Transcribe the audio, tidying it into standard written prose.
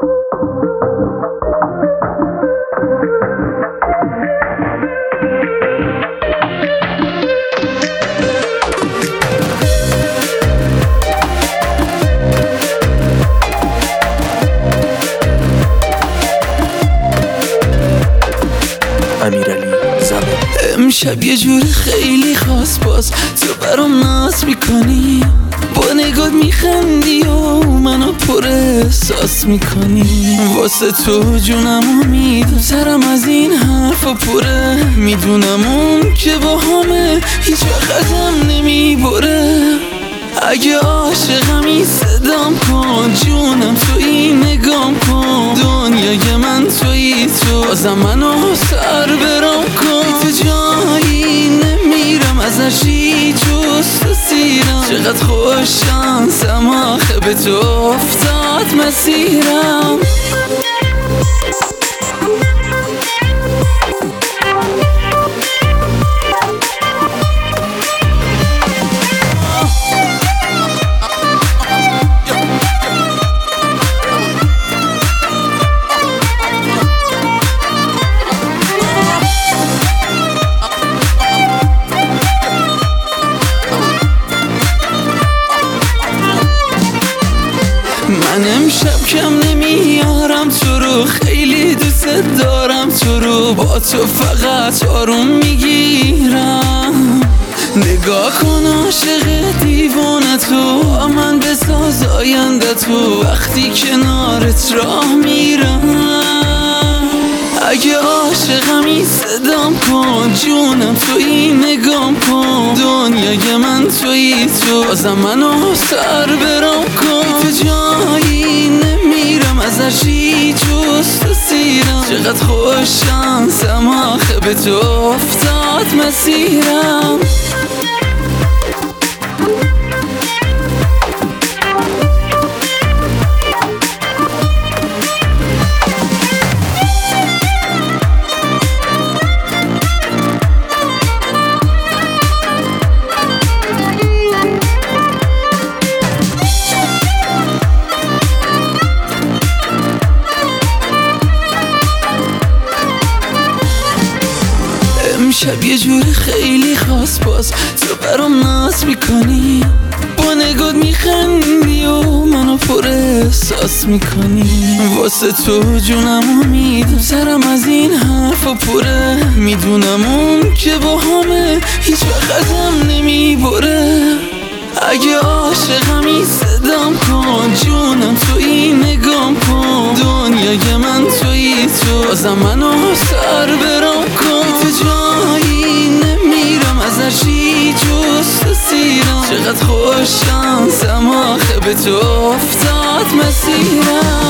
امشب یه جور خیلی خاص باز تو برام ناز میکنی، با نگات میخندی و منو پر احساس میکنی. واسه تو جونمو میدم، سرم از این حرفا پره. میدونم اون که با همه هیچ وقت ازم نمیبره. اگه عاشقمی صدام کن، جونم تویی نگام کن. دنیای من تویی تو، بازم منو سر برام کن. تو جایی نمیرم ازش جست و سیرم. چقدر خوش شانسم آخه به تو افتاد مسیرم. من امشب کم نمیارم تو رو، خیلی دوست دارم تو رو. با تو فقط آروم میگیرم. نگاه کن عاشق دیوانه تو، من بساز آینده تو. وقتی کنارت راه میرم. اگه عاشقمی صدام کن، جونم تویی نگام کن. دنیای من تویی تو، بازم منو سر برام کن. تو جایی نمیرم ازش جست و سیرم. چقدر خوش شانسم آخه به تو افتاد مسیرم. امشب یه جور خیلی خاص باز تو برام ناز میکنی، با نگات میخندی و منو پر احساس میکنی. واسه تو جونمو میدم، سرم از این حرفا پره. میدونم اون که با همه هیچ وقت ازم نمیبره. اگه عاشقمی صدام کن، جونم تویی نگام کن. دنیای من تویی تو، بازم منو سر برام کن. تو جایی نمیرم ازش جست و سیرم. چقدر خوش شانسم آخه به تو افتاد مسیرم.